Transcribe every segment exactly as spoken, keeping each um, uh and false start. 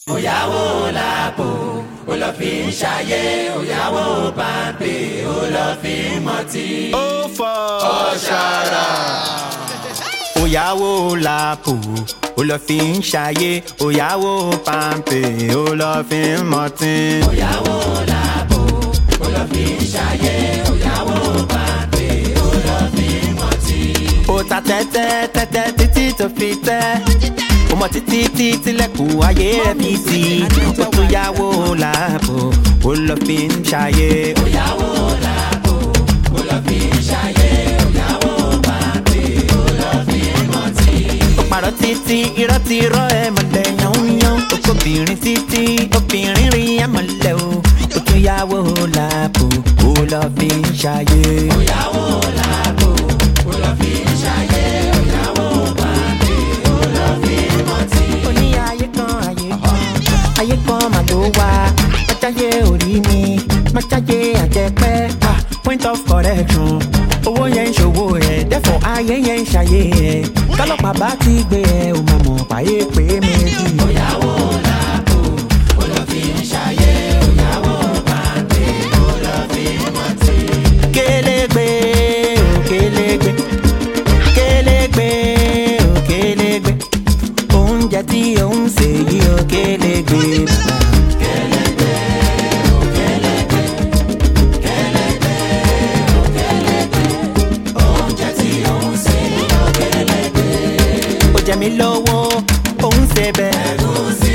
Òyàwó làbò, ó lọ fi ń ṣayé. Òyàwó pàǹpì, ó lọ fi ń mọtí. Ó fọ́ ọ̀ṣàrà. Òyàwó làbò, ó lọ fi ń ṣayé. Òyàwó pàǹpì, ó lọ fi ń mọtí. Òyàwó làbò, ó lọ fi ń ṣayé. Òyàwó pàǹpì, ó lọ fi ń mọtí. Ó ta tẹ́tẹ́ tẹ́tẹ́ títí tó fi tẹ́. Ó mọ títí títí lẹ́kùn ayé rẹ̀ fi sí. Ó tún yàwó làbò, ó lọ fi ń ṣayé. Òyàwó làbò, ó lọ fi ń ṣayé. Òyàwó pàǹpì, ó lọ fi ń mọtí. Ó parọ́ títí irọ́ ti rọ́ ẹ mọ̀lẹ́ yánnyán. Ó kóbìnrin títí obìnrin rí ẹ mọ̀lẹ́ o. Ó tún yàwó làbò, ó lọ fi ń ṣayé. Òyàwó làbò, ó lọ fi ń ṣayé. Òyàwó pàǹpì, ó lọ fi ń mọtí. Ó ní ayé kan ayé kan ayé kan mà ló wá. Májáyé orí mi májáyé àjẹpẹ́. Ah, point of correction. Owó yẹn ń ṣòwò ẹ̀ therefore ayé yẹn ń ṣayé ẹ̀. Kálọ́pàá bá ti gbé ẹ̀ ò máa mọ̀ páyé pé méjì. Òyàwó làbò, ó lọ fi ń ṣayé. Òyàwó pàǹpì, ó lọ fi ń mọtí. Kélégbé o kélégbé kélégbé o kélégbé. Oúnjẹ tí òun ṣe yí o kélégbé bàbá. Kélégbé o kélégbé, kélégbé o kélégbé. Oúnjẹ tí òun ṣe yí o kélégbé. Ó jẹ mí lówó òun ṣe bẹ́ẹ̀. Ẹ̀gúsí.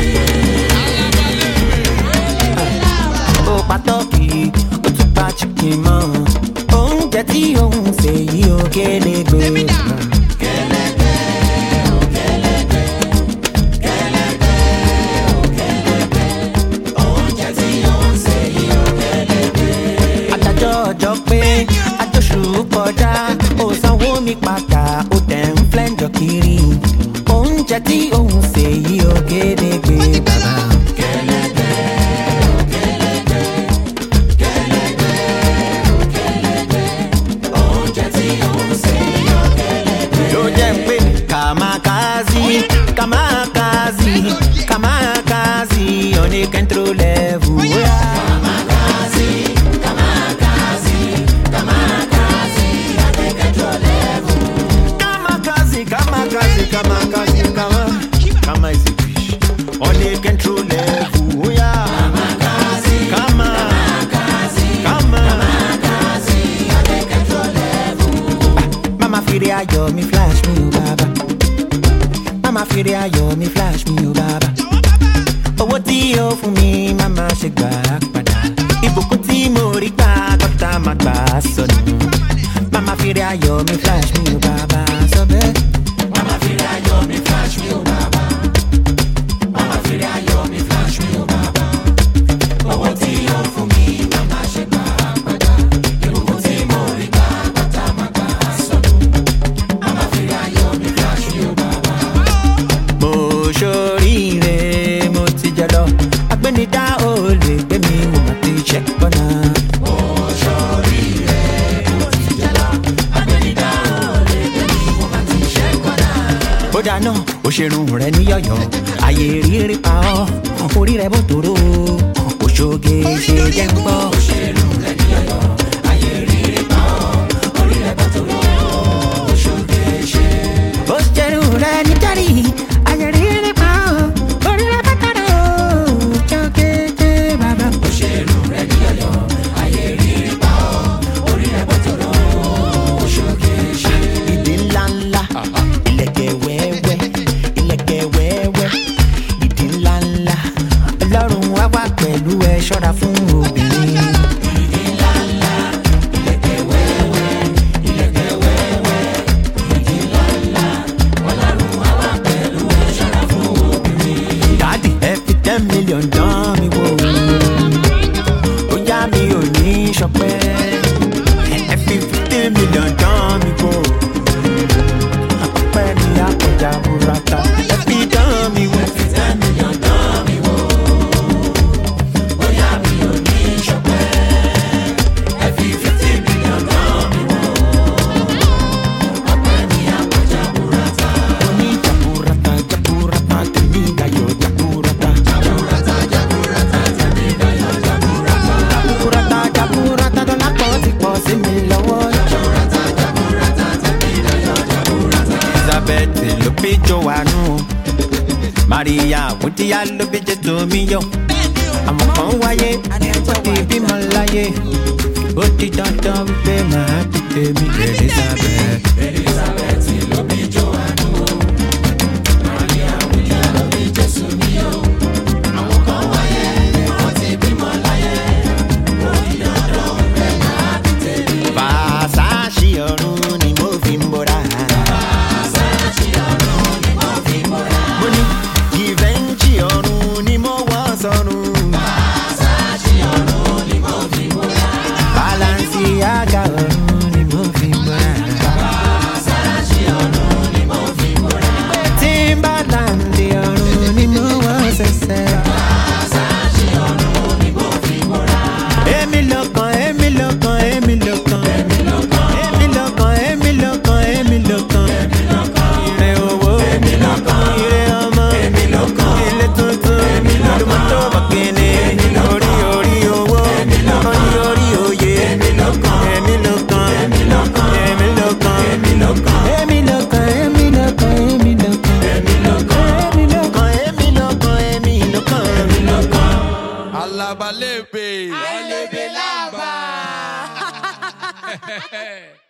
Ó pa tọ́kì ó tún pa chicken mọ́. Oúnjẹ tí òun ṣe yí o kélégbé bàbá. Kélégbé o kélégbé, kélégbé o kélégbé. Oúnjẹ tí òun ṣe yí o kélégbé. Adájọ́ ọjọ́ pé ajóṣù kọjá. Ó sanwó mi padà ó tẹ̀ ń flẹ́ńjọ kiri. Oúnjẹ tí òun ṣe yí o kélégbé bàbá. Kélégbé o kélégbé, kélégbé o kélégbé. Oúnjẹ tí òun ṣe yí o kélégbé. Ló jẹ́ pé kàmákàzí kàmákàzí kàmákàzí on a control level. Kamakazi, kamakazi, kamakazi, at the control level. Kamakazi, kamakazi, kamakazi, kama. Kama is a fish on a control level. Oh yeah. Kamakazi, Kama, kamakazi, kama. kamakazi, at the control level. Mama fire ayọ̀ mi flash mi o baba. Mama fire ayọ̀ mi flash mi o baba. Owó tí o fún mi mama ṣe gbà á padà. Ìbùkún tí mo rí gbà kọ́tà má gbà á sọnù. Mama fire ayọ̀ mi flash mi o baba. Sọ bẹ́ẹ̀. Mama fire ayọ̀ mi flash mi o baba. Mama fire ayọ̀ mi flash mi o baba. Owó tí o fún mi mama ṣe gbà á padà. Ìbùkún tí mo rí gbà kọ́tà má gbà á sọnù. Mama fire ayọ̀ mi flash mi o baba. Mo ṣoríire mo ti jẹ lọ. Agbẹ́nidá ò lè gbé mi mo mà ti ṣe gbọ́nà. Oṣoríire mo ti jẹ lọ. Agbẹ́nidá ò lè gbé mi, mo máa ti ṣe kọ́nà. Ó dáná ó ṣerun rẹ̀ ní yọ̀yọ̀. Àyè rírí pa ọ́ orí rẹ̀ bó tòró. Òṣoge ṣe jẹ́ ń gbọ́. Òṣèlú rẹ̀ ní ọ̀yọ́, ayé rírí pa ọ́, orí rẹ̀ bá tó lọ, oṣoge ṣe. Ó ṣerun rẹ̀ ní jẹ́rì. Àyè rírí pa ọ́ orí rẹ̀ bó tòró. Òṣoge ṣe bàbá. Òṣèlú rẹ̀ ní ọ̀yọ́, ayé rírí pa ọ́, orí rẹ̀ bá tó lọ, oṣoge ṣe. Ìdí ńlá ńlá, ìlẹ̀kẹ̀ wẹ́wẹ́, ìlẹ̀kẹ̀ wẹ́wẹ́, ìdí ńlá ńlá. Ọlọ́run wá wà pẹ̀lú ẹ ṣọ́ra fún obìnrin. Ìdí ńlá ńlá, ìlẹ̀kẹ̀ wẹ́wẹ́, ìlẹ̀kẹ̀ wẹ́wẹ́, ìdí ńlá ńlá. Ọlọ́run á wà pẹ̀lú ẹ, ṣọ́ra fún obìnrin. Dádì ẹ fi ten million dán mi wò. Ó yá mi ò ní ṣọpẹ́. Ẹ fi fifteen million dán mi wò. Ọpẹ́ ni àkọjá burata. Ẹ fi dán mi wò. Ẹ fi ten million dán mi wò. Bóyá mi ò wúdìyà wúdìyà ló bí jẹ́ tómi yọ. Àwọn kan wáyé ó ti bímọ láyé. Ó di dandan wípé màá bí tèmi Elizabeth. Elizabeth ló bí Jòhánù o. Maria wúdìyà ló bí Jésù mi o. Àwọn kan wáyé ó ti bímọ láyé. Ó di dandan wípé màá bí tèmi. Fàṣàṣì ọ̀run ni mo fi ń bọ́ra. Fàṣàṣì ọ̀run ni mo fi ń bọ́ra. Mo ní Givenchy ọ̀run ni mo wọ́ sọ́run. Fàṣàṣì ọ̀run ni mo fi ń bọ́ra. Balenciaga ọ̀run ni mo fi ń bọ́ra. Fàṣàṣì ọ̀run ni mo fi ń bọ́ra. Timberland ọ̀run ni mo wọ́ sẹ́sẹ́. Fàṣàṣì ọ̀run ni mo fi ń bọ́ra. Èmi lọ́kàn, èmi lọ́kàn, èmi lọ́kàn. Èmi lọ́kàn. Èmi lọ́kàn, èmi lọ́kàn, èmi lọ́kàn. Èmi lọ́kàn. Ire owó, Èmi lọ́kàn. ire ọmọ, Èmi lọ́kàn. ilé tuntun, Èmi lọ́kàn. olùmọ̀tò bọ̀kìnì, Èmi lọ́kàn. orí orí owó, Èmi lọ́kàn. orí orí òye. Èmi lọ́kàn. Èmi lọ́kàn, Èmi lọ́kàn. èmi lọ́kàn, Èmi lọ́kàn. èmi lọ́kàn, èmi lọ́kàn, èmi lọ́kàn. Èmi lọ́kàn. Èmi lọ́kàn, èmi lọ́kàn, èmi lọ́kàn. Èmi lọ́kàn. Alabalebe. Alebe lava.